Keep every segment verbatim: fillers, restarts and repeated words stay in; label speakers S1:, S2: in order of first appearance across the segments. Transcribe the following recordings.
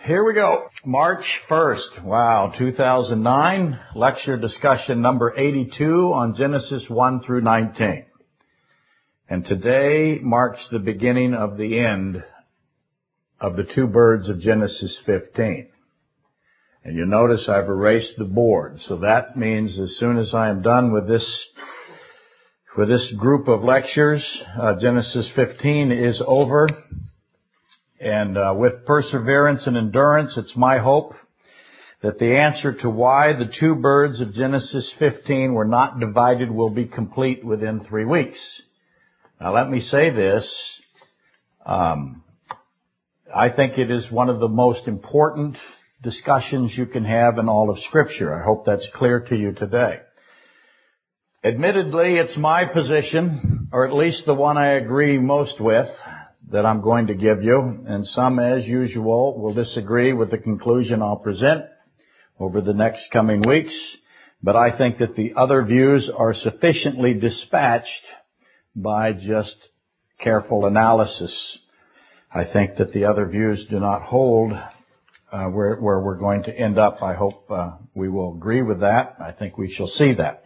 S1: here we go. March first. Wow, two thousand nine. Lecture discussion number eighty-two on Genesis one through nineteen. And today marks the beginning of the end of the two birds of Genesis fifteen. And you notice I've erased the board. So that means as soon as I am done with this, with this group of lectures, uh, Genesis fifteen is over. And uh, with perseverance and endurance, it's my hope that the answer to why the two birds of Genesis fifteen were not divided will be complete within three weeks. Now let me say this. Um, I think it is one of the most important discussions you can have in all of Scripture. I hope that's clear to you today. Admittedly, it's my position, or at least the one I agree most with, that I'm going to give you, and some, as usual, will disagree with the conclusion I'll present over the next coming weeks, but I think that the other views are sufficiently dispatched by just careful analysis. I think that the other views do not hold uh, where, where we're going to end up. I hope uh, we will agree with that. I think we shall see that.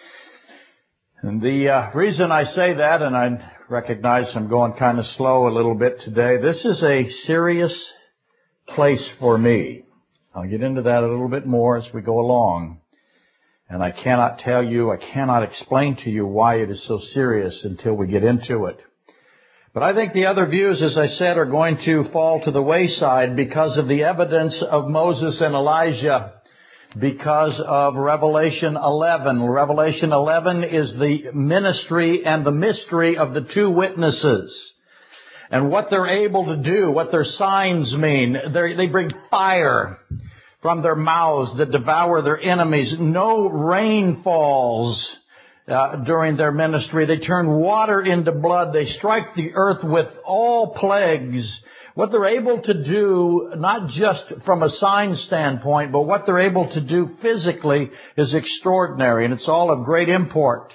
S1: And the uh, reason I say that, and I recognize I'm going kind of slow a little bit today, this is a serious place for me. I'll get into that a little bit more as we go along. And I cannot tell you, I cannot explain to you why it is so serious until we get into it. But I think the other views, as I said, are going to fall to the wayside because of the evidence of Moses and Elijah, because of Revelation eleven. Revelation eleven is the ministry and the mystery of the two witnesses. And what they're able to do, what their signs mean. They're, they bring fire from their mouths that devour their enemies. No rain falls uh, during their ministry. They turn water into blood. They strike the earth with all plagues. What they're able to do, not just from a sign standpoint, but what they're able to do physically is extraordinary, and it's all of great import.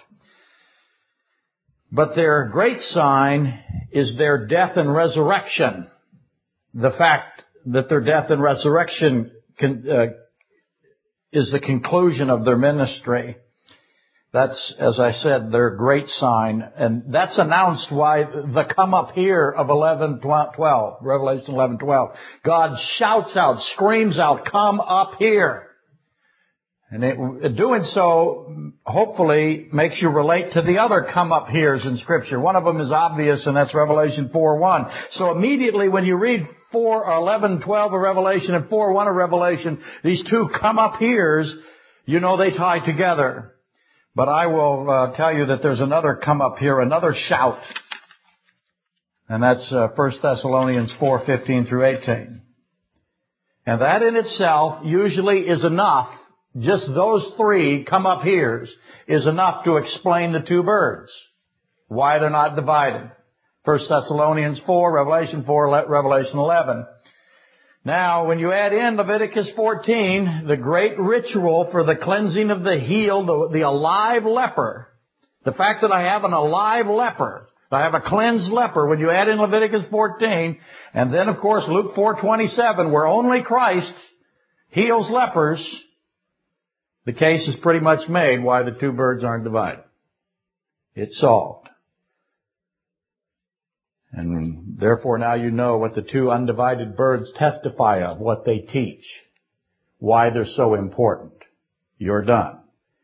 S1: But their great sign is their death and resurrection. The fact that their death and resurrection can, uh, is the conclusion of their ministry. That's, as I said, their great sign. And that's announced by the come up here of eleven twelve, Revelation eleven twelve. God shouts out, screams out, come up here. And it, doing so, hopefully, makes you relate to the other come up heres in Scripture. One of them is obvious, and that's Revelation four one. So immediately when you read four, or eleven twelve of Revelation and four one of Revelation, these two come up heres, you know they tie together. But I will uh, tell you that there's another come up here, another shout. And that's uh, First Thessalonians four fifteen through eighteen. And that in itself usually is enough. Just those three come up here's is enough to explain the two birds. Why they're not divided. First Thessalonians four, Revelation four, Revelation eleven. Now, when you add in Leviticus fourteen, the great ritual for the cleansing of the healed, the, the alive leper, the fact that I have an alive leper, I have a cleansed leper, when you add in Leviticus fourteen, and then of course Luke four twenty-seven, where only Christ heals lepers, the case is pretty much made why the two birds aren't divided. It's solved. And therefore now you know what the two undivided birds testify of, what they teach, why they're so important. You're done.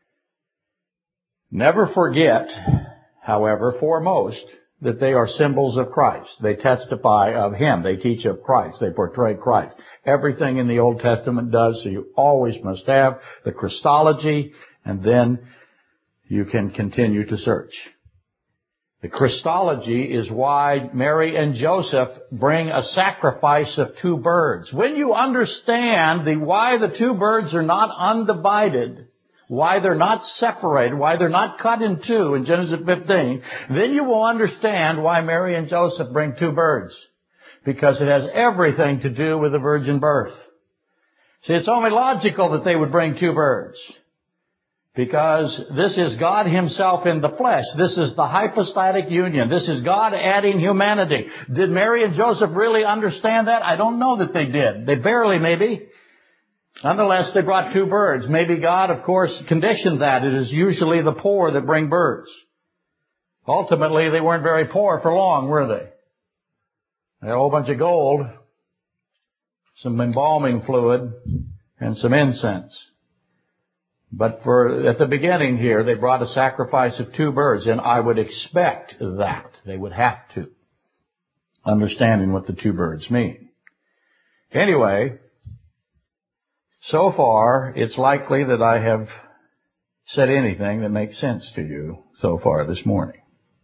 S1: Never forget, however, foremost, that they are symbols of Christ. They testify of Him. They teach of Christ. They portray Christ. Everything in the Old Testament does, so you always must have the Christology, and then you can continue to search. The Christology is why Mary and Joseph bring a sacrifice of two birds. When you understand the why the two birds are not undivided, why they're not separated, why they're not cut in two in Genesis fifteen, then you will understand why Mary and Joseph bring two birds. Because it has everything to do with the virgin birth. See, it's only logical that they would bring two birds. Because this is God Himself in the flesh. This is the hypostatic union. This is God adding humanity. Did Mary and Joseph really understand that? I don't know that they did. They barely, maybe. Nonetheless, they brought two birds. Maybe God, of course, conditioned that. It is usually the poor that bring birds. Ultimately, they weren't very poor for long, were they? They had a whole bunch of gold, some embalming fluid, and some incense. But for, at the beginning here, they brought a sacrifice of two birds, and I would expect that. They would have to, understanding what the two birds mean. Anyway, so far, it's likely that I have said anything that makes sense to you so far this morning.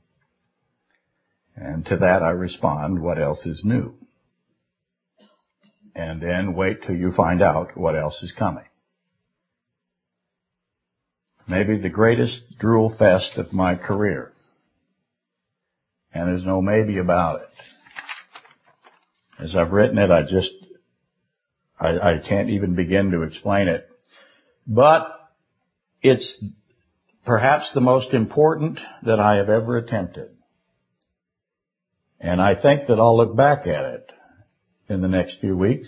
S1: And to that I respond, what else is new? And then wait till you find out what else is coming. Maybe the greatest drool fest of my career. And there's no maybe about it. As I've written it, I just, I, I can't even begin to explain it. But it's perhaps the most important that I have ever attempted. And I think that I'll look back at it in the next few weeks.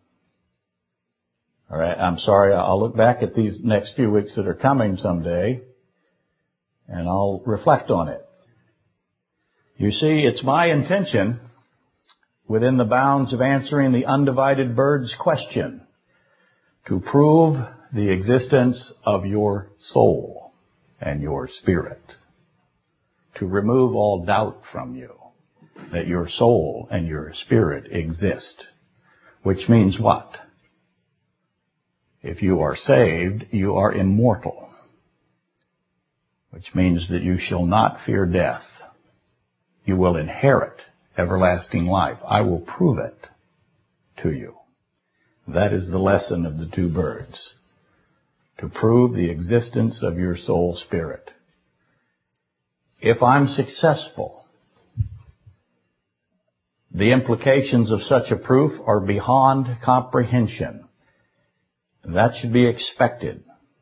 S1: All right, I'm sorry, I'll look back at these next few weeks that are coming someday, and I'll reflect on it. You see, it's my intention, within the bounds of answering the undivided bird's question, to prove the existence of your soul and your spirit, to remove all doubt from you that your soul and your spirit exist, which means what? If you are saved, you are immortal, which means that you shall not fear death. You will inherit everlasting life. I will prove it to you. That is the lesson of the two birds, to prove the existence of your soul spirit. If I'm successful, the implications of such a proof are beyond comprehension. That should be expected.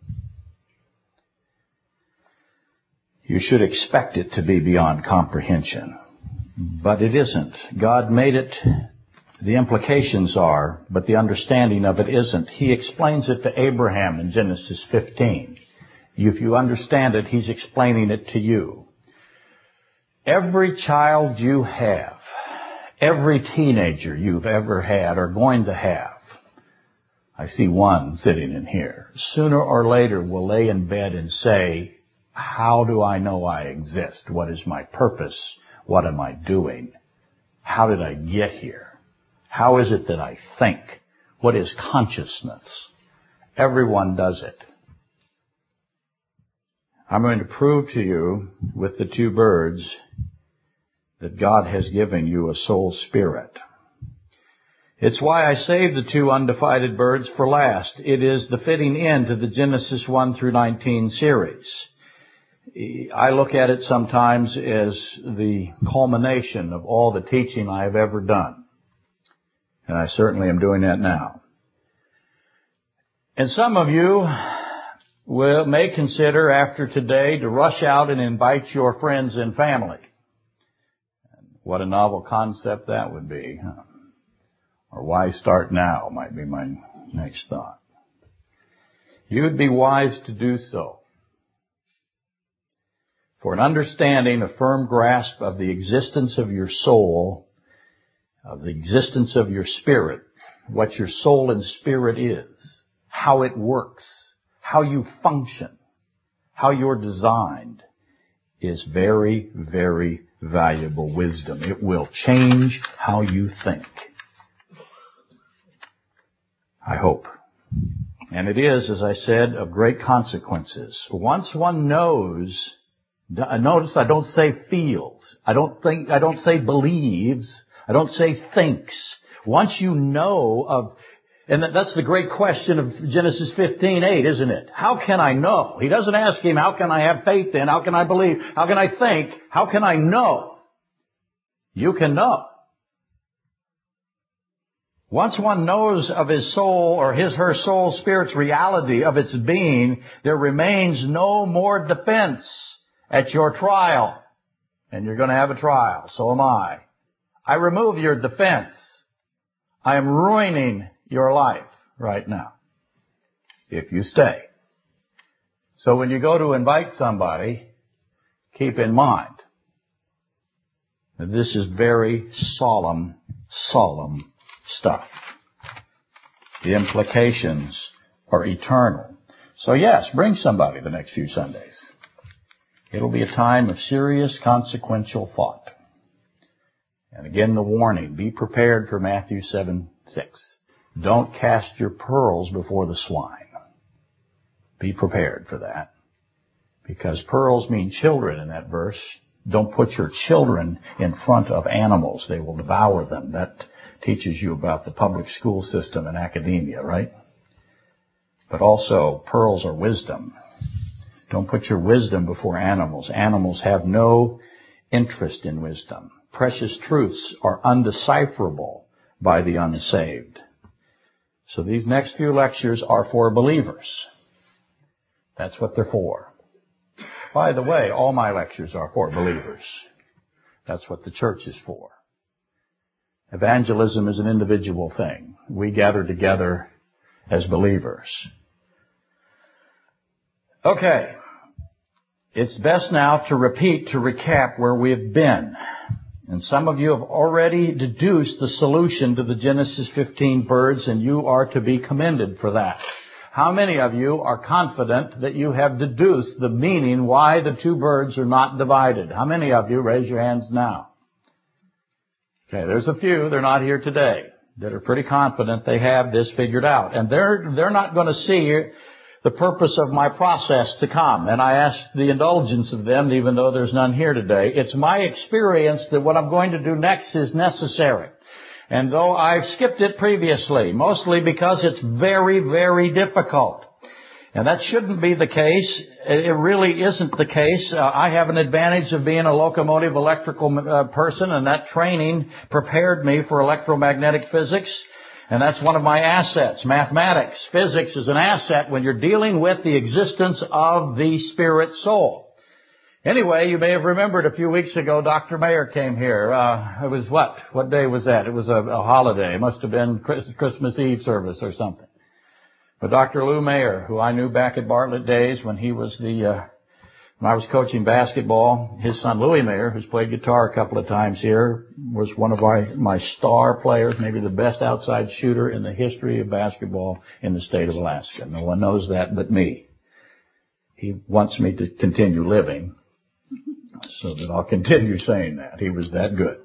S1: You should expect it to be beyond comprehension. But it isn't. God made it, the implications are, but the understanding of it isn't. He explains it to Abraham in Genesis fifteen. If you understand it, He's explaining it to you. Every child you have, every teenager you've ever had or going to have, I see one sitting in here, sooner or later will lay in bed and say, how do I know I exist? What is my purpose? What am I doing? How did I get here? How is it that I think? What is consciousness? Everyone does it. I'm going to prove to you with the two birds that God has given you a soul spirit. It's why I saved the two undivided birds for last. It is the fitting end to the Genesis one through nineteen series. I look at it sometimes as the culmination of all the teaching I have ever done. And I certainly am doing that now. And some of you will, may consider after today to rush out and invite your friends and family. What a novel concept that would be, huh? Or why start now might be my next thought. You would be wise to do so. For an understanding, a firm grasp of the existence of your soul, of the existence of your spirit, what your soul and spirit is, how it works, how you function, how you're designed, is very, very valuable wisdom. It will change how you think. I hope. And it is, as I said, of great consequences. Once one knows, notice I don't say feels. I don't think, I don't say believes. I don't say thinks. Once you know of, and that's the great question of Genesis fifteen eight, isn't it? How can I know? He doesn't ask him, how can I have faith in? How can I believe? How can I think? How can I know? You can know. Once one knows of his soul or his, her soul spirit's reality of its being, there remains no more defense at your trial. And you're going to have a trial. So am I. I remove your defense. I am ruining your life right now, if you stay. So when you go to invite somebody, keep in mind that this is very solemn, solemn stuff. The implications are eternal. So yes, bring somebody the next few Sundays. It'll be a time of serious consequential thought. And again, the warning, be prepared for Matthew seven six. Don't cast your pearls before the swine. Be prepared for that. Because pearls mean children in that verse. Don't put your children in front of animals. They will devour them. That teaches you about the public school system and academia, right? But also, pearls are wisdom. Don't put your wisdom before animals. Animals have no interest in wisdom. Precious truths are undecipherable by the unsaved. So these next few lectures are for believers. That's what they're for. By the way, all my lectures are for believers. That's what the church is for. Evangelism is an individual thing. We gather together as believers. Okay. It's best now to repeat, to recap where we have been. And some of you have already deduced the solution to the Genesis fifteen birds, and you are to be commended for that. How many of you are confident that you have deduced the meaning why the two birds are not divided? How many of you? Raise your hands now. Okay, there's a few, they're not here today, that are pretty confident they have this figured out. And they're, they're not going to see the purpose of my process to come. And I ask the indulgence of them, even though there's none here today. It's my experience that what I'm going to do next is necessary. And though I've skipped it previously, mostly because it's very, very difficult. And that shouldn't be the case. It really isn't the case. Uh, I have an advantage of being a locomotive electrical uh, person, and that training prepared me for electromagnetic physics. And that's one of my assets. Mathematics, physics is an asset when you're dealing with the existence of the spirit soul. Anyway, you may have remembered a few weeks ago, Doctor Mayer came here. Uh, it was what? What day was that? It was a, a holiday. It must have been Christmas Eve service or something. But Doctor Lou Mayer, who I knew back at Bartlett days when he was the, uh, when I was coaching basketball, his son Louis Mayer, who's played guitar a couple of times here, was one of my, my star players, maybe the best outside shooter in the history of basketball in the state of Alaska. No one knows that but me. He wants me to continue living, so that I'll continue saying that. He was that good.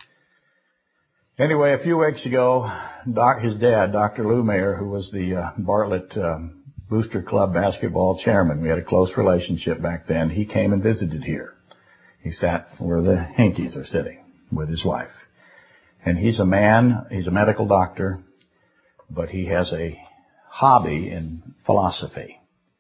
S1: Anyway, a few weeks ago, doc, his dad, Doctor Lou Mayer, who was the uh, Bartlett um, Booster Club basketball chairman, we had a close relationship back then, he came and visited here. He sat where the Hankies are sitting with his wife. And he's a man, he's a medical doctor, but he has a hobby in philosophy.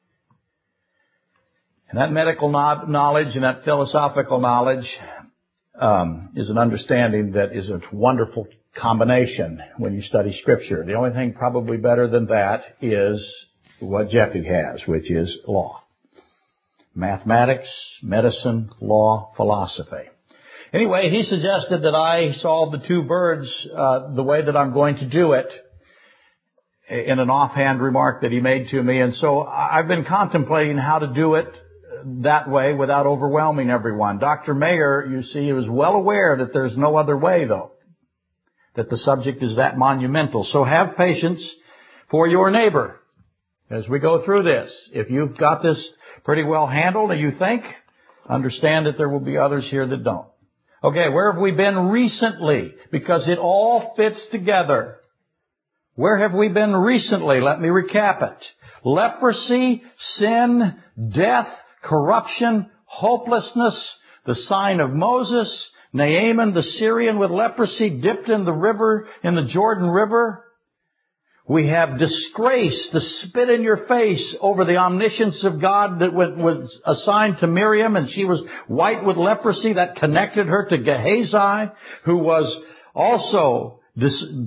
S1: And that medical knowledge and that philosophical knowledge um, is an understanding that is a wonderful combination when you study Scripture. The only thing probably better than that is what Jeffy has, which is law. Mathematics, medicine, law, philosophy. Anyway, he suggested that I solve the two birds uh, the way that I'm going to do it, in an offhand remark that he made to me. And so I've been contemplating how to do it that way without overwhelming everyone. Doctor Mayer, you see, was well aware that there's no other way, though, that the subject is that monumental. So have patience for your neighbor as we go through this. If you've got this pretty well handled and you think, understand that there will be others here that don't. Okay, where have we been recently? Because it all fits together. Where have we been recently? Let me recap it. Leprosy, sin, death, corruption, hopelessness, the sign of Moses, Naaman the Syrian with leprosy dipped in the river, in the Jordan River. We have disgrace, the spit in your face over the omniscience of God that was assigned to Miriam, and she was white with leprosy. That connected her to Gehazi, who was also dis-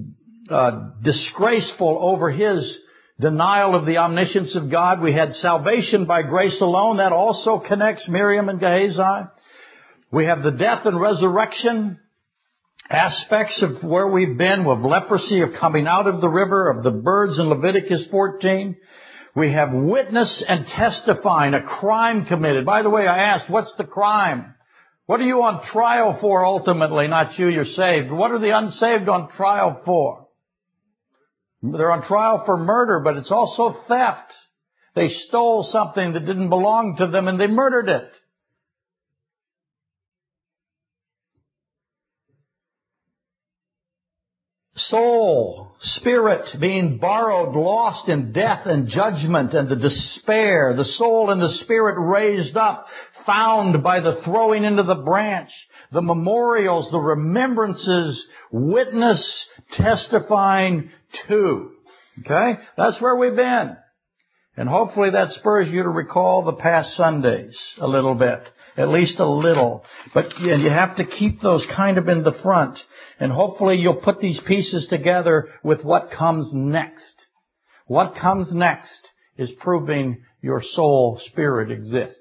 S1: uh, disgraceful over his denial of the omniscience of God. We had salvation by grace alone. That also connects Miriam and Gehazi. We have the death and resurrection aspects of where we've been, with leprosy, of coming out of the river, of the birds in Leviticus fourteen. We have witness and testifying, a crime committed. By the way, I asked, what's the crime? What are you on trial for ultimately? Not you, you're saved. What are the unsaved on trial for? They're on trial for murder, but it's also theft. They stole something that didn't belong to them and they murdered it. Soul, spirit being borrowed, lost in death and judgment and the despair. The soul and the spirit raised up, found by the throwing into the branch. The memorials, the remembrances, witness, testifying to. Okay? That's where we've been. And hopefully that spurs you to recall the past Sundays a little bit. At least a little. But you have to keep those kind of in the front. And hopefully you'll put these pieces together with what comes next. What comes next is proving your soul spirit exists.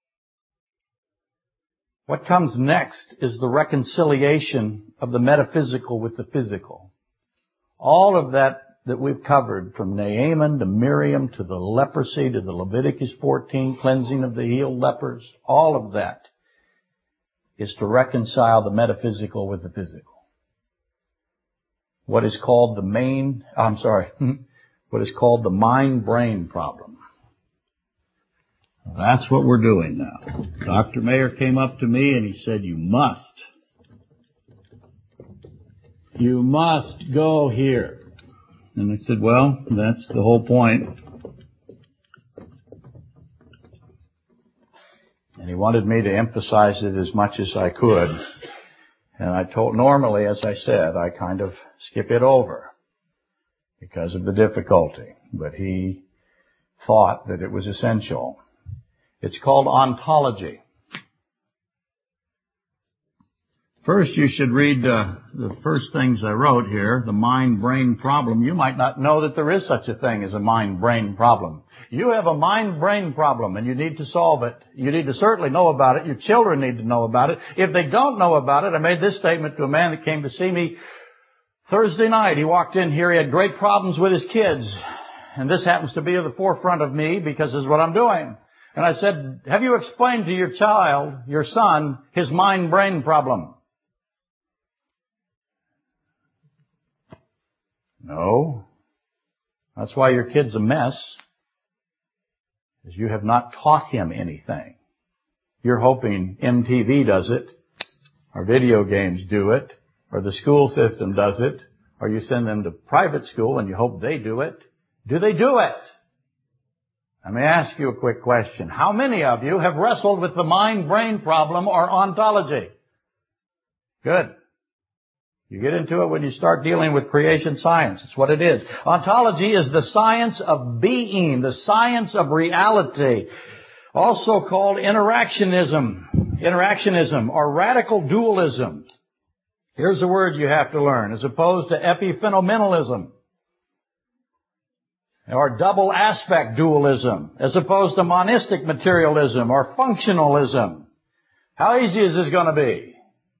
S1: What comes next is the reconciliation of the metaphysical with the physical. All of that that we've covered, from Naaman to Miriam to the leprosy to the Leviticus fourteen cleansing of the healed lepers, all of that is to reconcile the metaphysical with the physical. What is called the main, I'm sorry, what is called the mind-brain problem. That's what we're doing now. Doctor Mayer came up to me and he said, you must, you must go here. And I said, well, that's the whole point. And he wanted me to emphasize it as much as I could. And I told, normally, as I said, I kind of skip it over because of the difficulty. But he thought that it was essential. It's called ontology. First, you should read uh, the first things I wrote here, the mind-brain problem. You might not know that there is such a thing as a mind-brain problem. You have a mind-brain problem, and you need to solve it. You need to certainly know about it. Your children need to know about it. If they don't know about it, I made this statement to a man that came to see me Thursday night. He walked in here. He had great problems with his kids. And this happens to be at the forefront of me because this is what I'm doing. And I said, have you explained to your child, your son, his mind-brain problem? No. That's why your kid's a mess, is you have not taught him anything. You're hoping M T V does it, or video games do it, or the school system does it, or you send them to private school and you hope they do it. Do they do it? Let me ask you a quick question. How many of you have wrestled with the mind-brain problem or ontology? Good. You get into it when you start dealing with creation science. It's what it is. Ontology is the science of being, the science of reality, also called interactionism, interactionism or radical dualism. Here's a word you have to learn, as opposed to epiphenomenalism, or double aspect dualism, as opposed to monistic materialism or functionalism. How easy is this going to be?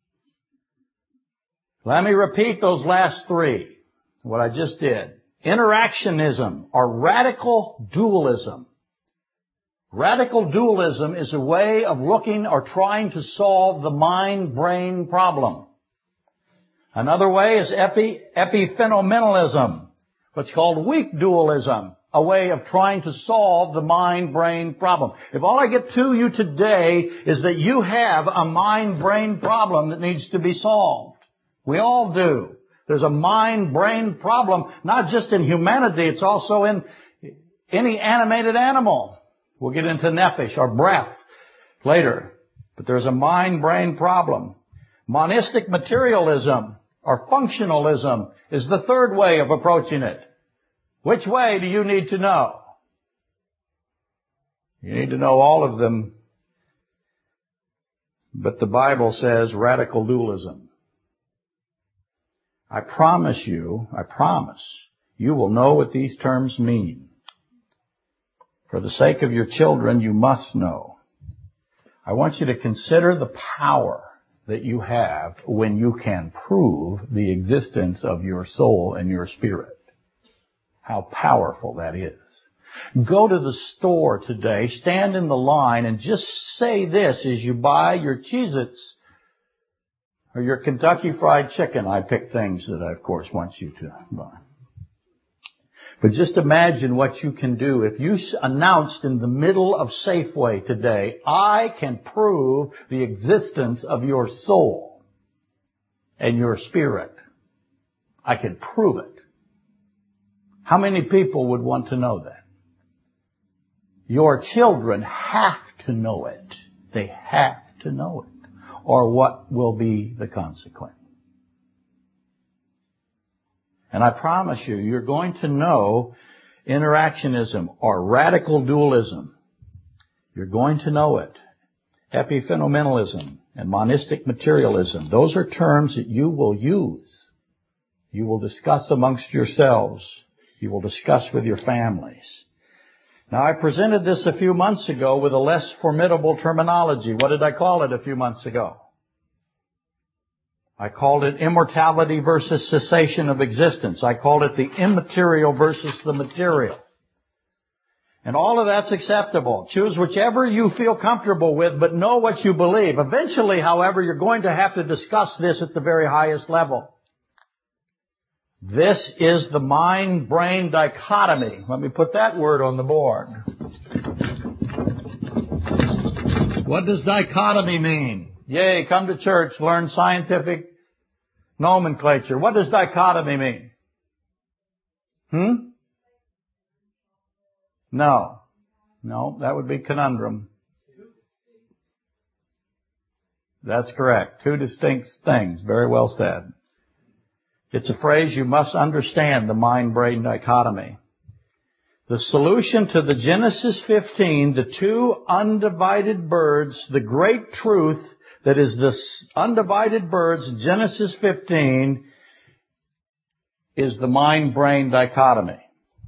S1: Let me repeat those last three, what I just did. Interactionism or radical dualism. Radical dualism is a way of looking or trying to solve the mind-brain problem. Another way is epi, epiphenomenalism, what's called weak dualism, a way of trying to solve the mind-brain problem. If all I get to you today is that you have a mind-brain problem that needs to be solved. We all do. There's a mind-brain problem, not just in humanity, it's also in any animated animal. We'll get into nephesh or breath later. But there's a mind-brain problem. Monistic materialism or functionalism is the third way of approaching it. Which way do you need to know? You need to know all of them. But the Bible says radical dualism. I promise you, I promise, you will know what these terms mean. For the sake of your children, you must know. I want you to consider the power that you have when you can prove the existence of your soul and your spirit. How powerful that is. Go to the store today, stand in the line, and just say this as you buy your Cheez-Its or your Kentucky Fried Chicken. I pick things that I, of course, want you to buy. But just imagine what you can do if you announced in the middle of Safeway today, I can prove the existence of your soul and your spirit. I can prove it. How many people would want to know that? Your children have to know it. They have to know it. Or what will be the consequence? And I promise you, you're going to know interactionism or radical dualism. You're going to know it. Epiphenomenalism and monistic materialism. Those are terms that you will use. You will discuss amongst yourselves. You will discuss with your families. Now, I presented this a few months ago with a less formidable terminology. What did I call it a few months ago? I called it immortality versus cessation of existence. I called it the immaterial versus the material. And all of that's acceptable. Choose whichever you feel comfortable with, but know what you believe. Eventually, however, you're going to have to discuss this at the very highest level. This is the mind-brain dichotomy. Let me put that word on the board. What does dichotomy mean? Yay, come to church, learn scientific nomenclature. What does dichotomy mean? Hmm? No. No, that would be conundrum. That's correct. Two distinct things. Very well said. It's a phrase you must understand, the mind-brain dichotomy. The solution to the Genesis fifteen, the two undivided birds, the great truth that is the undivided birds, Genesis fifteen, is the mind-brain dichotomy.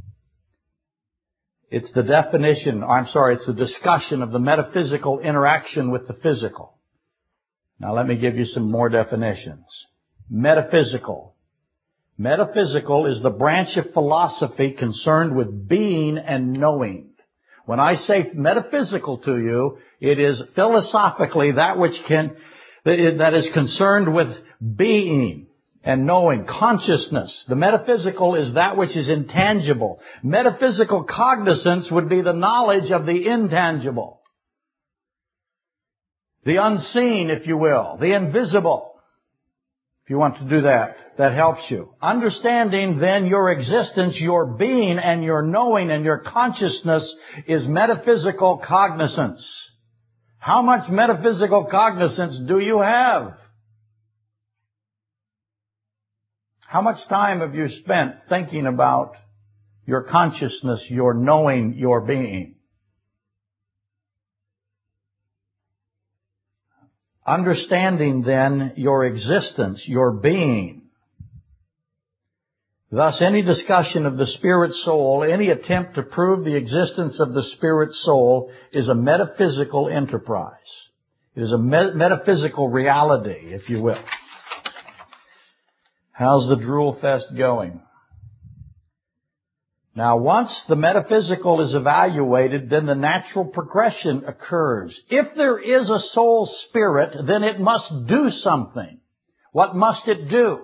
S1: It's the definition, I'm sorry, it's the discussion of the metaphysical interaction with the physical. Now let me give you some more definitions. Metaphysical. Metaphysical is the branch of philosophy concerned with being and knowing. When I say metaphysical to you, it is philosophically that which can, that is concerned with being and knowing, consciousness. The metaphysical is that which is intangible. Metaphysical cognizance would be the knowledge of the intangible. The unseen, if you will, the invisible. If you want to do that, that helps you. Understanding then your existence, your being and your knowing and your consciousness is metaphysical cognizance. How much metaphysical cognizance do you have? How much time have you spent thinking about your consciousness, your knowing, your being? Understanding then your existence, your being. Thus, any discussion of the spirit soul, any attempt to prove the existence of the spirit soul is a metaphysical enterprise. It is a met- metaphysical reality, if you will. How's the drool fest going? Now, once the metaphysical is evaluated, then the natural progression occurs. If there is a soul spirit, then it must do something. What must it do?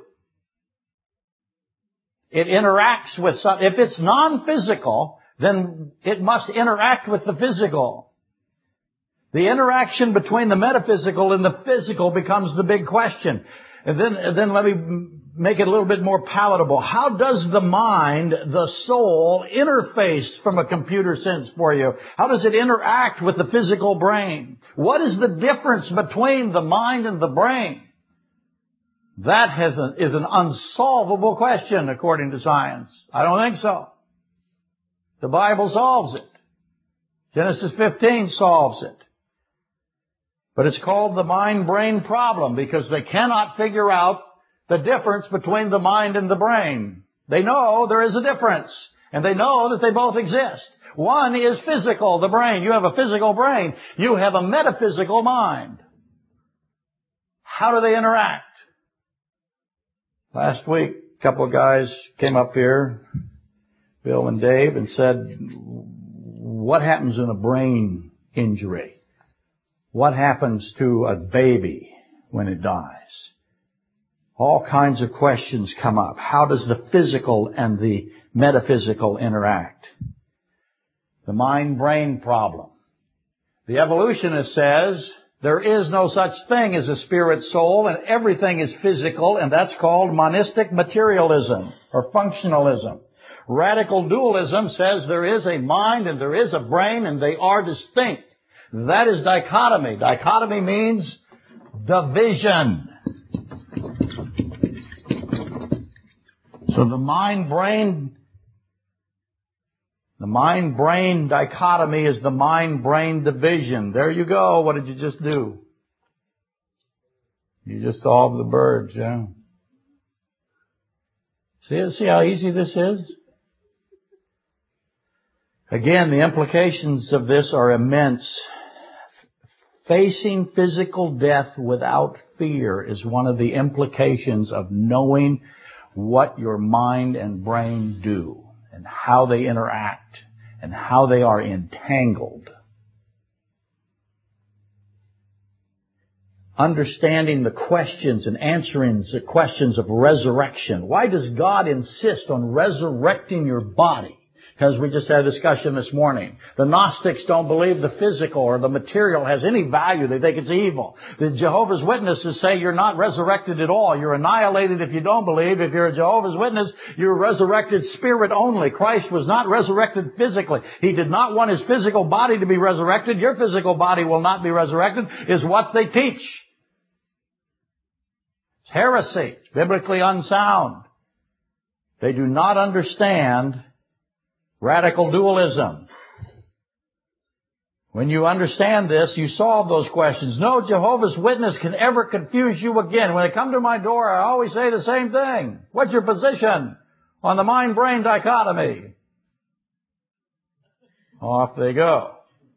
S1: It interacts with some. If it's non-physical, then it must interact with the physical. The interaction between the metaphysical and the physical becomes the big question. And then, and then let me make it a little bit more palatable. How does the mind, the soul, interface from a computer sense for you? How does it interact with the physical brain? What is the difference between the mind and the brain? That has a, is an unsolvable question according to science. I don't think so. The Bible solves it. Genesis fifteen solves it. But it's called the mind-brain problem because they cannot figure out the difference between the mind and the brain. They know there is a difference, and they know that they both exist. One is physical, the brain. You have a physical brain. You have a metaphysical mind. How do they interact? Last week, a couple of guys came up here, Bill and Dave, and said, what happens in a brain injury? What happens to a baby when it dies? All kinds of questions come up. How does the physical and the metaphysical interact? The mind-brain problem. The evolutionist says there is no such thing as a spirit soul, and everything is physical, and that's called monistic materialism or functionalism. Radical dualism says there is a mind and there is a brain, and they are distinct. That is dichotomy. Dichotomy means division. So the mind-brain, the mind-brain dichotomy is the mind-brain division. There you go. What did you just do? You just solved the birds, yeah. See, see how easy this is? Again, the implications of this are immense. Facing physical death without fear is one of the implications of knowing what your mind and brain do and how they interact and how they are entangled. Understanding the questions and answering the questions of resurrection. Why does God insist on resurrecting your body? Because we just had a discussion this morning. The Gnostics don't believe the physical or the material has any value. They think it's evil. The Jehovah's Witnesses say you're not resurrected at all. You're annihilated if you don't believe. If you're a Jehovah's Witness, you're resurrected spirit only. Christ was not resurrected physically. He did not want His physical body to be resurrected. Your physical body will not be resurrected, is what they teach. It's heresy. It's biblically unsound. They do not understand radical dualism. When you understand this, you solve those questions. No Jehovah's Witness can ever confuse you again. When they come to my door, I always say the same thing. What's your position on the mind-brain dichotomy? Off they go.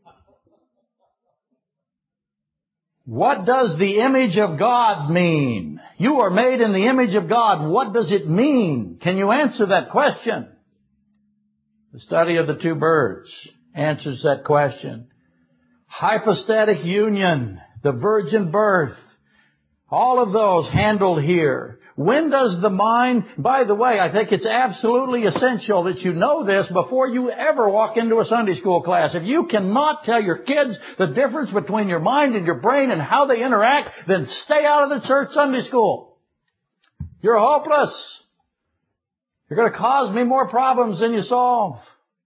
S1: What does the image of God mean? You are made in the image of God. What does it mean? Can you answer that question? The study of the two birds answers that question. Hypostatic union, the virgin birth, all of those handled here. When does the mind, by the way, I think it's absolutely essential that you know this before you ever walk into a Sunday school class. If you cannot tell your kids the difference between your mind and your brain and how they interact, then stay out of the church Sunday school. You're hopeless. You're going to cause me more problems than you solve.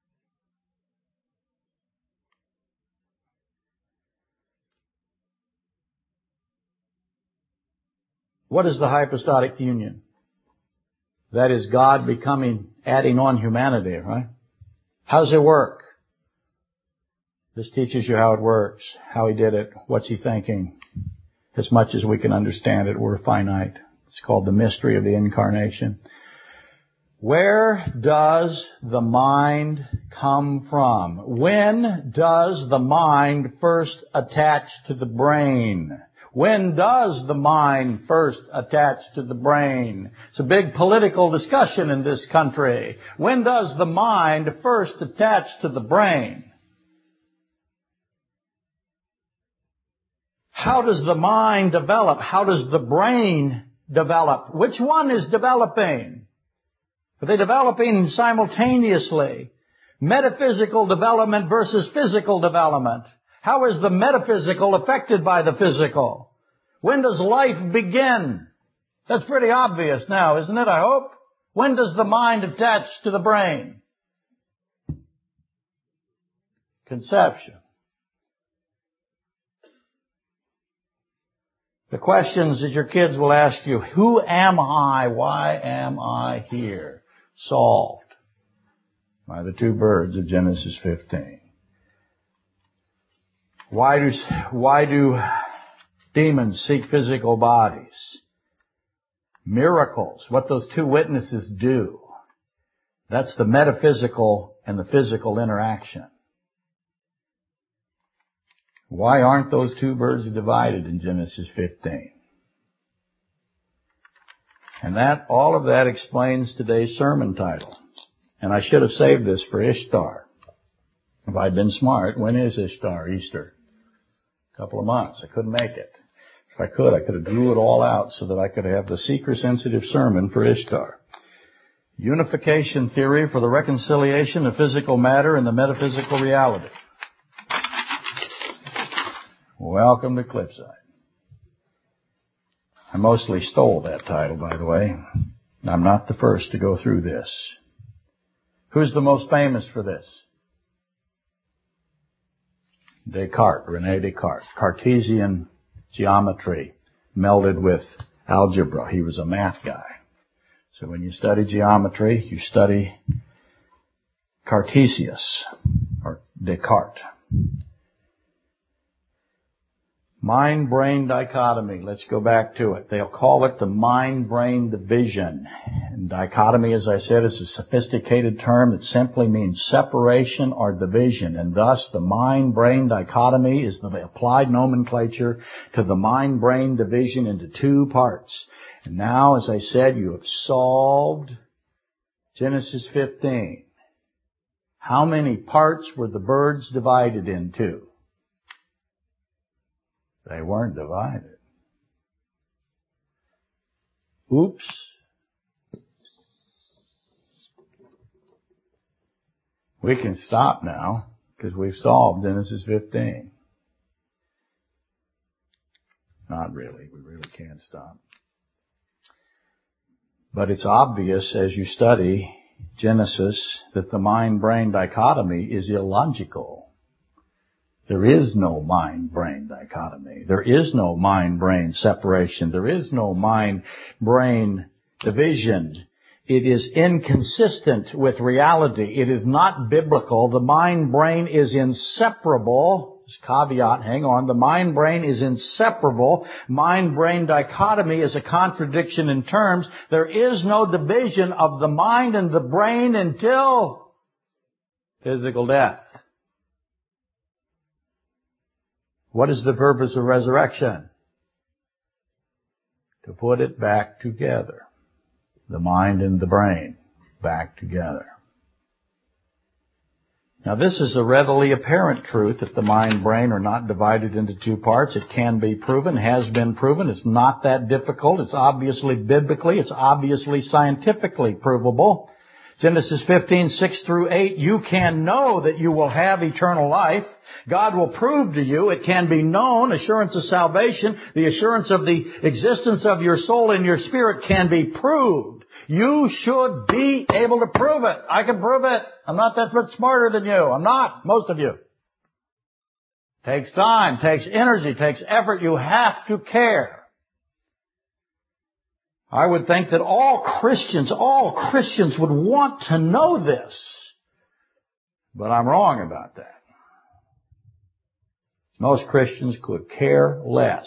S1: What is the hypostatic union? That is God becoming, adding on humanity, right? How does it work? This teaches you how it works, how He did it, what's He thinking. As much as we can understand it, we're finite. It's called the mystery of the incarnation. Where does the mind come from? When does the mind first attach to the brain? When does the mind first attach to the brain? It's a big political discussion in this country. When does the mind first attach to the brain? How does the mind develop? How does the brain develop? Which one is developing? Are they developing simultaneously? Metaphysical development versus physical development. How is the metaphysical affected by the physical? When does life begin? That's pretty obvious now, isn't it, I hope? When does the mind attach to the brain? Conception. The questions that your kids will ask you, who am I? Why am I here? Solved by the two birds of Genesis fifteen. Why do, why do demons seek physical bodies? Miracles, what those two witnesses do. That's the metaphysical and the physical interaction. Why aren't those two birds divided in Genesis fifteen? And that, all of that explains today's sermon title. And I should have saved this for Ishtar. If I'd been smart, when is Ishtar, Easter? A couple of months. I couldn't make it. If I could, I could have drew it all out so that I could have the seeker-sensitive sermon for Ishtar. Unification theory for the reconciliation of physical matter and the metaphysical reality. Welcome to Cliffside. I mostly stole that title, by the way. I'm not the first to go through this. Who's the most famous for this? Descartes, René Descartes. Cartesian geometry melded with algebra. He was a math guy. So when you study geometry, you study Cartesius, or Descartes. Mind-brain dichotomy. Let's go back to it. They'll call it the mind-brain division. And dichotomy, as I said, is a sophisticated term that simply means separation or division. And thus, the mind-brain dichotomy is the applied nomenclature to the mind-brain division into two parts. And now, as I said, you have solved Genesis fifteen. How many parts were the birds divided into? They weren't divided. Oops. We can stop now because we've solved Genesis fifteen. Not really. We really can't stop. But it's obvious as you study Genesis that the mind-brain dichotomy is illogical. There is no mind-brain dichotomy. There is no mind-brain separation. There is no mind-brain division. It is inconsistent with reality. It is not biblical. The mind-brain is inseparable. Caveat, hang on. The mind-brain is inseparable. Mind-brain dichotomy is a contradiction in terms. There is no division of the mind and the brain until physical death. What is the purpose of resurrection? To put it back together. The mind and the brain back together. Now this is a readily apparent truth that the mind and brain are not divided into two parts. It can be proven, has been proven. It's not that difficult. It's obviously biblically, it's obviously scientifically provable. Genesis fifteen, six through eight, you can know that you will have eternal life. God will prove to you. It can be known. Assurance of salvation, the assurance of the existence of your soul and your spirit can be proved. You should be able to prove it. I can prove it. I'm not that much smarter than you. I'm not. Most of you. Takes time, takes energy, takes effort. You have to care. I would think that all Christians, all Christians would want to know this. But I'm wrong about that. Most Christians could care less.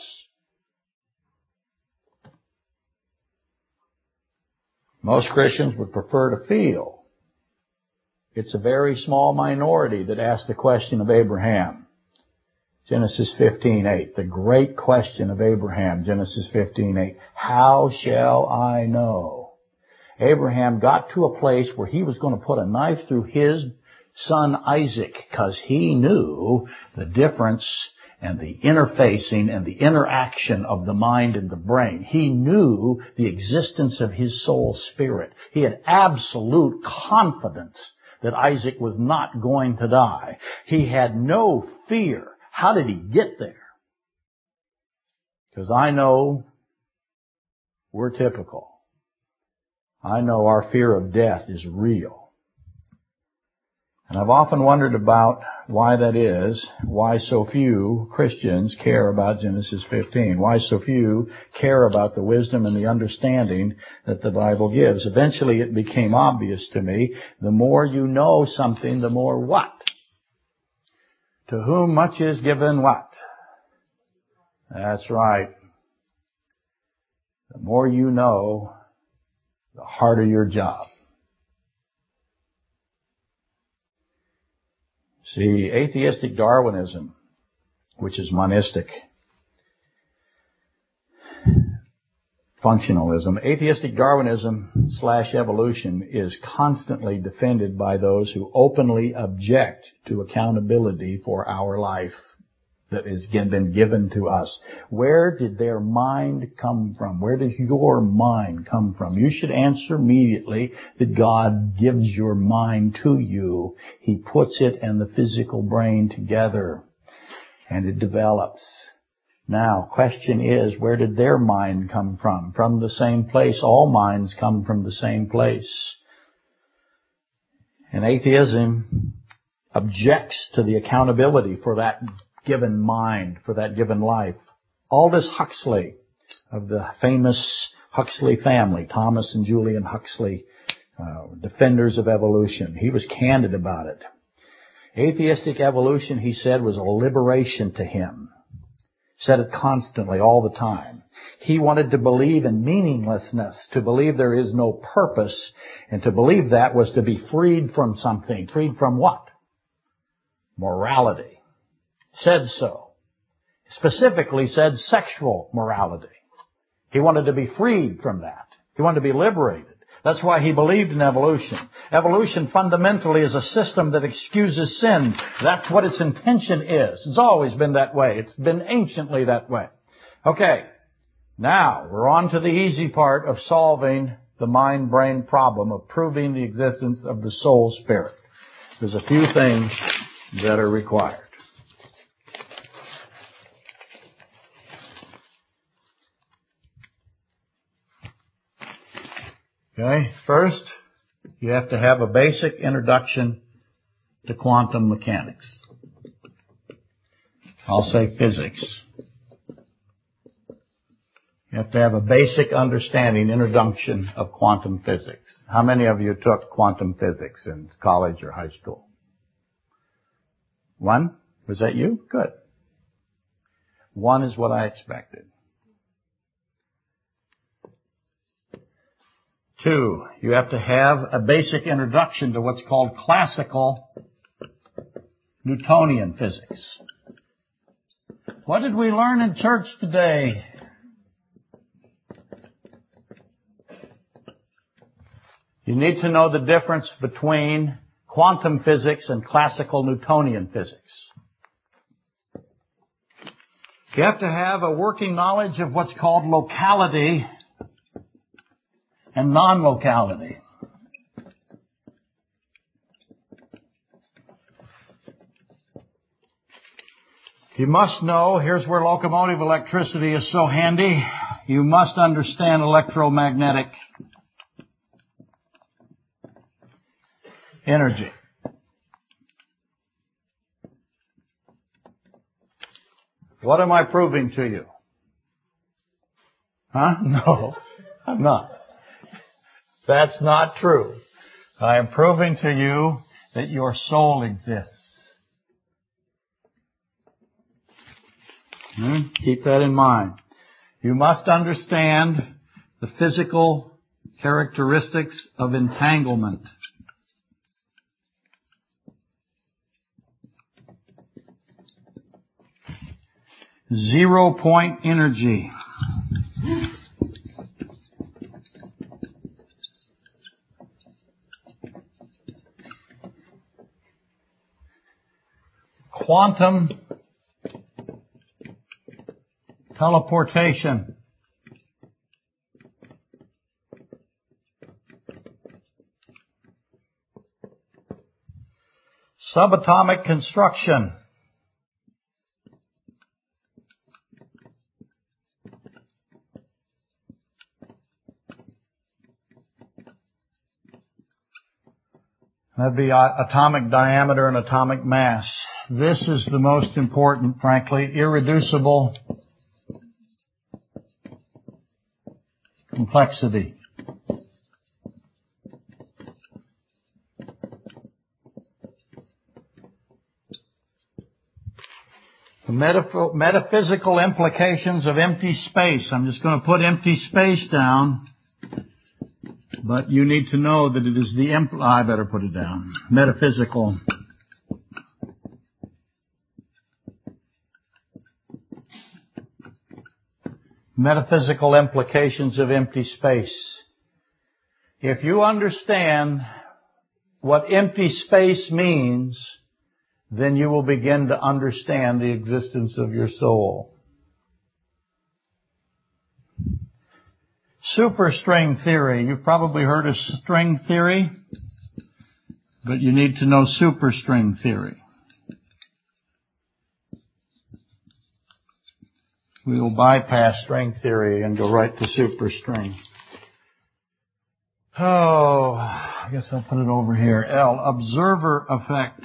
S1: Most Christians would prefer to feel. It's a very small minority that asked the question of Abraham. Genesis fifteen eight, the great question of Abraham, Genesis fifteen eight. How shall I know? Abraham got to a place where he was going to put a knife through his son Isaac because he knew the difference and the interfacing and the interaction of the mind and the brain. He knew the existence of his soul spirit. He had absolute confidence that Isaac was not going to die. He had no fear. How did he get there? Because I know we're typical. I know our fear of death is real. And I've often wondered about why that is, why so few Christians care about Genesis fifteen, why so few care about the wisdom and the understanding that the Bible gives. Eventually it became obvious to me, the more you know something, the more what? To whom much is given what? That's right. The more you know, the harder your job. See, atheistic Darwinism, which is monistic functionalism, atheistic Darwinism slash evolution is constantly defended by those who openly object to accountability for our life that has been given to us. Where did their mind come from? Where does your mind come from? You should answer immediately that God gives your mind to you. He puts it and the physical brain together, and it develops. Now, question is, where did their mind come from? From the same place. All minds come from the same place. And atheism objects to the accountability for that given mind, for that given life. Aldous Huxley, of the famous Huxley family, Thomas and Julian Huxley, uh, defenders of evolution, he was candid about it. Atheistic evolution, he said, was a liberation to him. Said it constantly, all the time. He wanted to believe in meaninglessness, to believe there is no purpose, and to believe that was to be freed from something. Freed from what? Morality. Said so. Specifically said sexual morality. He wanted to be freed from that. He wanted to be liberated. That's why he believed in evolution. Evolution fundamentally is a system that excuses sin. That's what its intention is. It's always been that way. It's been anciently that way. Okay. Now, we're on to the easy part of solving the mind-brain problem, of proving the existence of the soul spirit. There's a few things that are required. Okay, first, you have to have a basic introduction to quantum mechanics. I'll say physics. You have to have a basic understanding, introduction of quantum physics. How many of you took quantum physics in college or high school? One? Was that you? Good. One is what I expected. Two, you have to have a basic introduction to what's called classical Newtonian physics. What did we learn in church today? You need to know the difference between quantum physics and classical Newtonian physics. You have to have a working knowledge of what's called locality and non-locality. You must know, here's where locomotive electricity is so handy, you must understand electromagnetic energy. What am I proving to you? Huh? No, I'm not. That's not true. I am proving to you that your soul exists. Hmm? Keep that in mind. You must understand the physical characteristics of entanglement. Zero point energy. Quantum teleportation. Subatomic construction. That'd be atomic diameter and atomic mass. This is the most important, frankly, irreducible complexity. The Metaph- metaphysical implications of empty space. I'm just going to put empty space down, but you need to know that it is the impl- I better put it down. Metaphysical metaphysical implications of empty space. If you understand what empty space means, then you will begin to understand the existence of your soul. Superstring theory. You've probably heard of string theory, but you need to know superstring theory. We will bypass string theory and go right to superstring. Oh, I guess I'll put it over here. L, observer effect.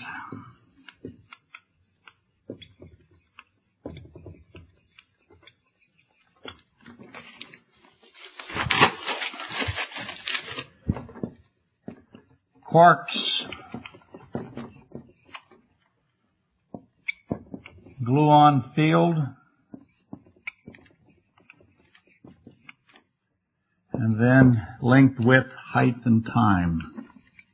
S1: Quarks, gluon field, and then linked with height and time.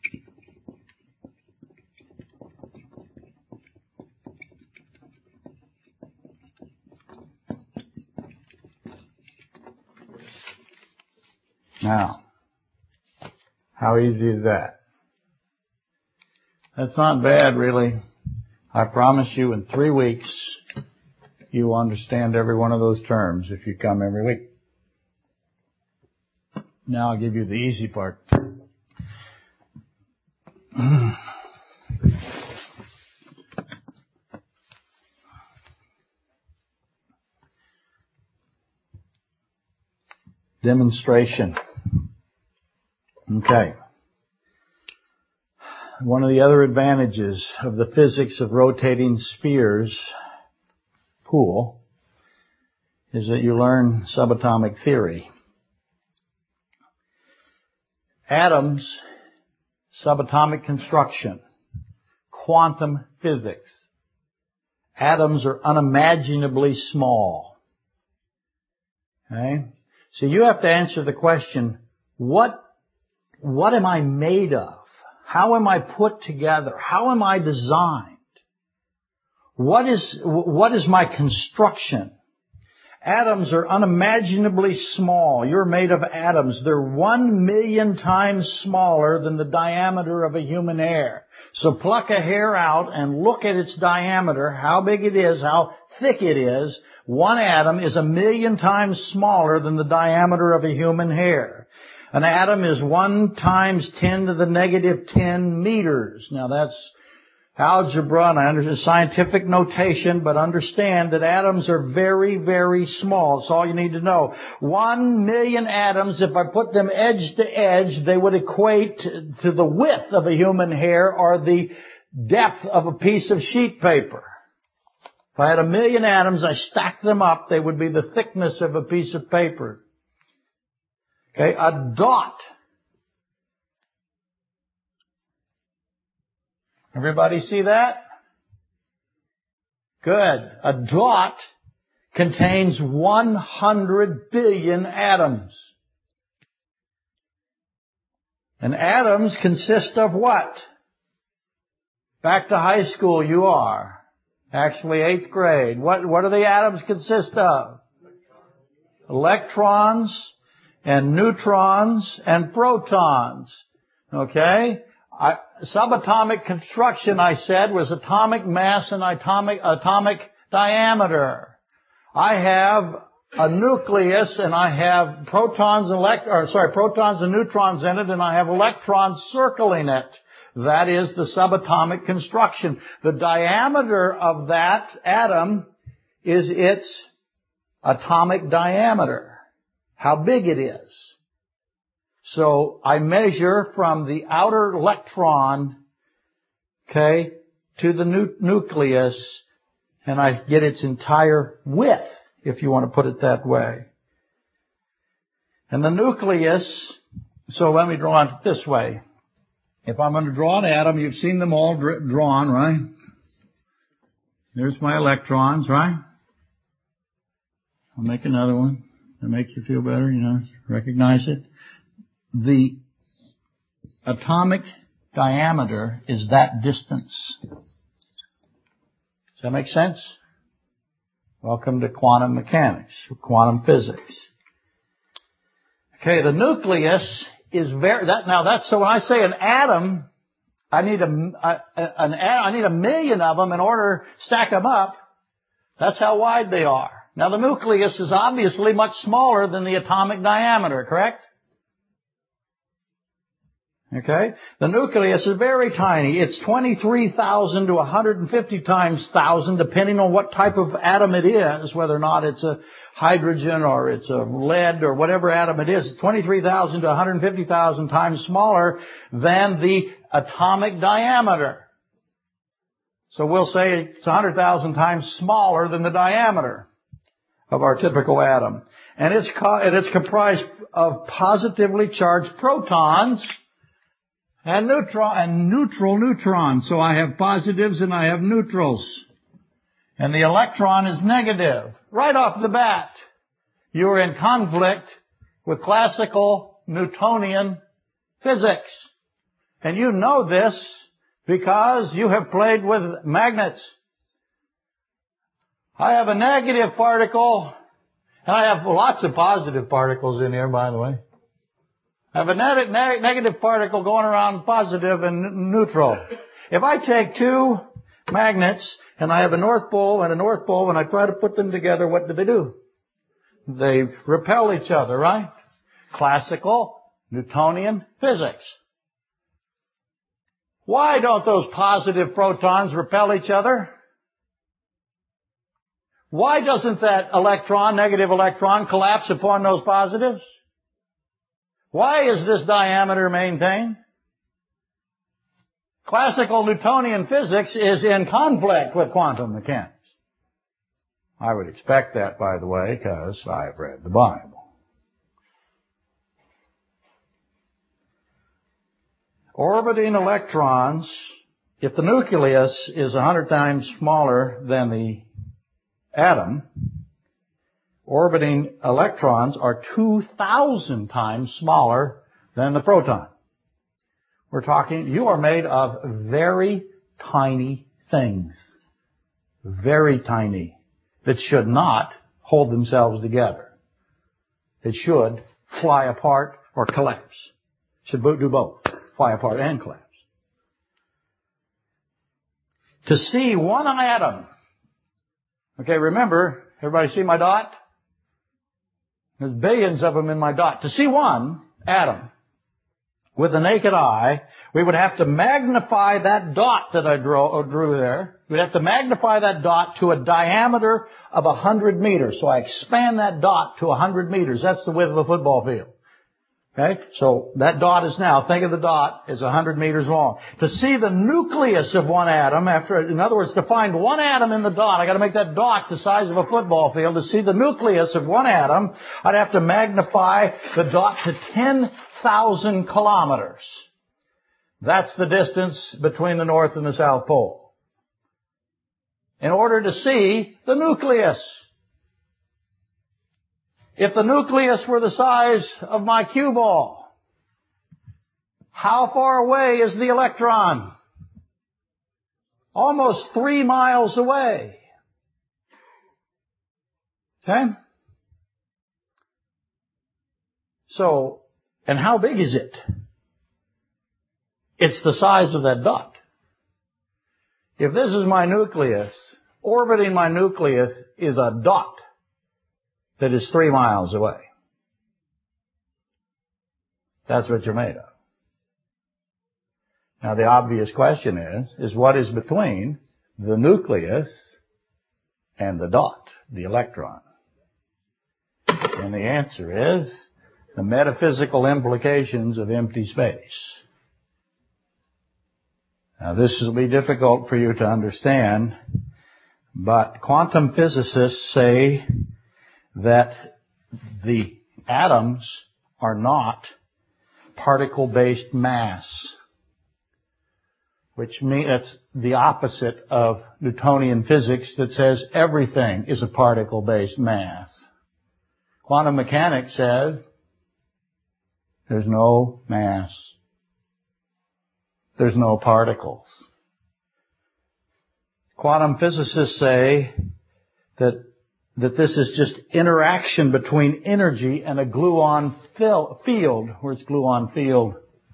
S1: Now, how easy is that? That's not bad, really. I promise you in three weeks you will understand every one of those terms if you come every week. Now I'll give you the easy part. Demonstration. Okay. One of the other advantages of the physics of rotating spheres pool is that you learn subatomic theory. Atoms, subatomic construction, quantum physics. Atoms are unimaginably small. Okay? So you have to answer the question, what, what am I made of? How am I put together? How am I designed? What is, what is my construction? Atoms are unimaginably small. You're made of atoms. They're one million times smaller than the diameter of a human hair. So pluck a hair out and look at its diameter, how big it is, how thick it is. One atom is a million times smaller than the diameter of a human hair. An atom is one times ten to the negative ten meters. Now that's algebra, and I understand scientific notation, but understand that atoms are very, very small. That's all you need to know. One million atoms, if I put them edge to edge, they would equate to the width of a human hair or the depth of a piece of sheet paper. If I had a million atoms, I stacked them up, they would be the thickness of a piece of paper. Okay, a dot. Everybody see that? Good. A dot contains one hundred billion atoms. And atoms consist of what? Back to high school you are. Actually eighth grade. What, what do the atoms consist of? Electrons and neutrons and protons. Okay? I, subatomic construction, I said, was atomic mass and atomic, atomic diameter. I have a nucleus and I have protons and elect, or sorry, protons and neutrons in it, and I have electrons circling it. That is the subatomic construction. The diameter of that atom is its atomic diameter. How big it is. So I measure from the outer electron, okay, to the nu- nucleus, and I get its entire width, if you want to put it that way. And the nucleus, so let me draw it this way. If I'm going to draw an atom, you've seen them all dr- drawn, right? There's my electrons, right? I'll make another one to make you feel better, you know, recognize it. The atomic diameter is that distance. Does that make sense? Welcome to quantum mechanics, quantum physics. Okay, the nucleus is very, that, now that's, so when I say an atom, I need a, a, an, I need a million of them in order to stack them up. That's how wide they are. Now the nucleus is obviously much smaller than the atomic diameter, correct? Okay? The nucleus is very tiny. It's twenty-three thousand to one hundred fifty times one thousand, depending on what type of atom it is, whether or not it's a hydrogen or it's a lead or whatever atom it is. It's twenty-three thousand to one hundred fifty thousand times smaller than the atomic diameter. So we'll say it's one hundred thousand times smaller than the diameter of our typical atom. And it's, co- and it's comprised of positively charged protons and neutron, and neutral neutrons. So I have positives and I have neutrals. And the electron is negative. Right off the bat, you're in conflict with classical Newtonian physics. And you know this because you have played with magnets. I have a negative particle, and I have lots of positive particles in here, by the way. I have a neg- neg- negative particle going around positive and neutral. If I take two magnets, and I have a north pole and a north pole, and I try to put them together, what do they do? They repel each other, right? Classical Newtonian physics. Why don't those positive protons repel each other? Why doesn't that electron, negative electron, collapse upon those positives? Why is this diameter maintained? Classical Newtonian physics is in conflict with quantum mechanics. I would expect that, by the way, because I've read the Bible. Orbiting electrons, if the nucleus is one hundred times smaller than the atom, orbiting electrons are two thousand times smaller than the proton. We're talking, you are made of very tiny things. Very tiny. That should not hold themselves together. It should fly apart or collapse. Should do both. Fly apart and collapse. To see one atom. Okay, remember, everybody see my dot? There's billions of them in my dot. To see one atom with the naked eye, we would have to magnify that dot that I drew, drew there. We'd have to magnify that dot to a diameter of one hundred meters. So I expand that dot to one hundred meters. That's the width of a football field. Okay? So that dot is now, think of the dot as one hundred meters long. To see the nucleus of one atom, after, in other words, to find one atom in the dot, I got to make that dot the size of a football field. To see the nucleus of one atom, I'd have to magnify the dot to ten thousand kilometers. That's the distance between the North and the South Pole. In order to see the nucleus. If the nucleus were the size of my cue ball, how far away is the electron? Almost three miles away. Okay? So, and how big is it? It's the size of that dot. If this is my nucleus, orbiting my nucleus is a dot that is three miles away. That's what you're made of. Now the obvious question is, is what is between the nucleus and the dot, the electron? And the answer is the metaphysical implications of empty space. Now this will be difficult for you to understand, but quantum physicists say that the atoms are not particle-based mass. which means that's the opposite of Newtonian physics that says everything is a particle-based mass. Quantum mechanics says there's no mass. There's no particles. Quantum physicists say that that this is just interaction between energy and a gluon field. Where's gluon field?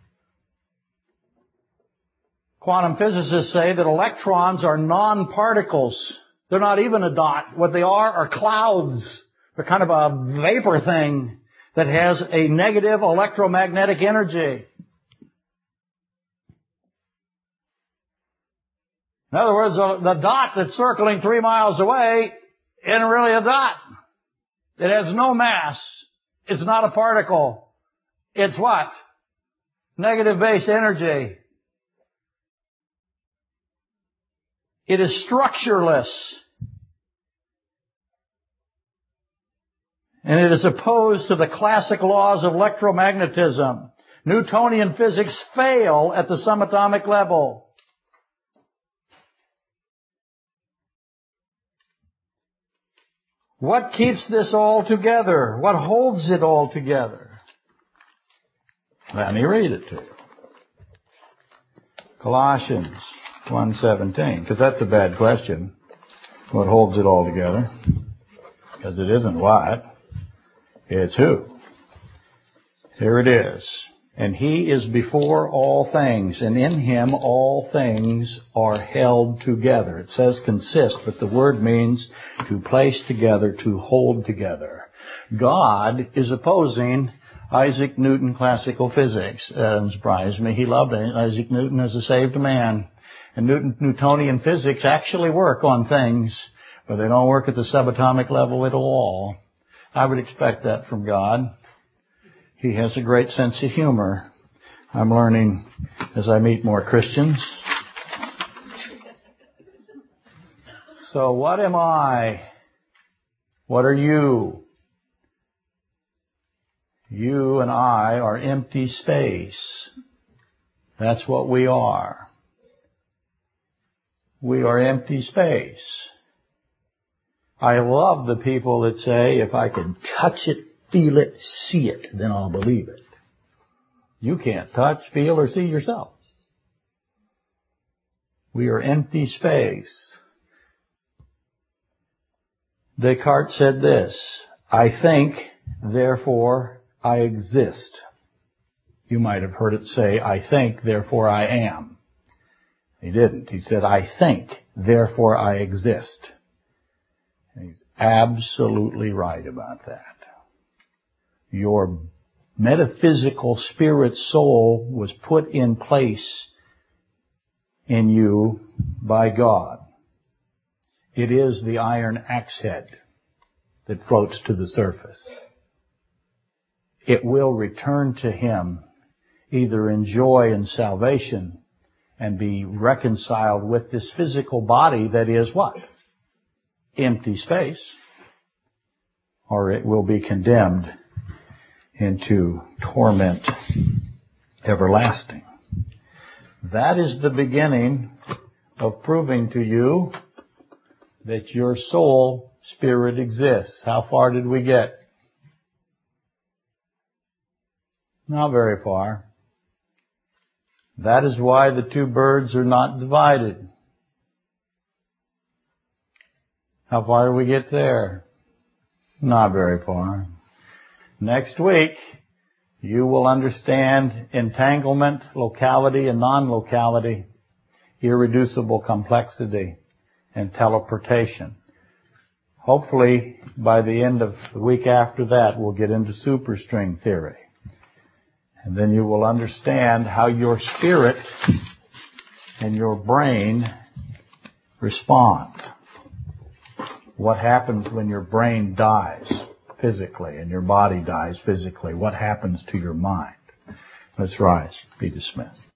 S1: Quantum physicists say that electrons are non-particles. They're not even a dot. What they are are clouds. They're kind of a vapor thing that has a negative electromagnetic energy. In other words, the dot that's circling three miles away isn't really a dot. It has no mass. It's not a particle. It's what? Negative base energy. It is structureless. And it is opposed to the classic laws of electromagnetism. Newtonian physics fail at the subatomic level. What keeps this all together? What holds it all together? Let me read it to you. Colossians one seventeen, because that's a bad question. What holds it all together? Because it isn't what, it's who. Here it is. And He is before all things, and in Him all things are held together. It says consist, but the word means to place together, to hold together. God is opposing Isaac Newton classical physics. It doesn't surprise me. He loved Isaac Newton as a saved man. And Newton, Newtonian physics actually work on things, but they don't work at the subatomic level at all. I would expect that from God. He has a great sense of humor. I'm learning as I meet more Christians. So what am I? What are you? You and I are empty space. That's what we are. We are empty space. I love the people that say, if I can touch it, feel it, see it, then I'll believe it. You can't touch, feel, or see yourself. We are empty space. Descartes said this, I think, therefore I exist. You might have heard it say, I think, therefore I am. He didn't. He said, I think, therefore I exist. And he's absolutely right about that. Your metaphysical spirit soul was put in place in you by God. It is the iron axe head that floats to the surface. It will return to Him either in joy and salvation and be reconciled with this physical body that is what? Empty space. Or it will be condemned into torment everlasting. That is the beginning of proving to you that your soul spirit exists. How far did we get? Not very far. That is why the two birds are not divided. How far do we get there? Not very far. Next week, you will understand entanglement, locality and non-locality, irreducible complexity, and teleportation. Hopefully, by the end of the week after that, we'll get into superstring theory. And then you will understand how your spirit and your brain respond. What happens when your brain dies physically and your body dies physically? What happens to your mind? Let's rise. Be dismissed.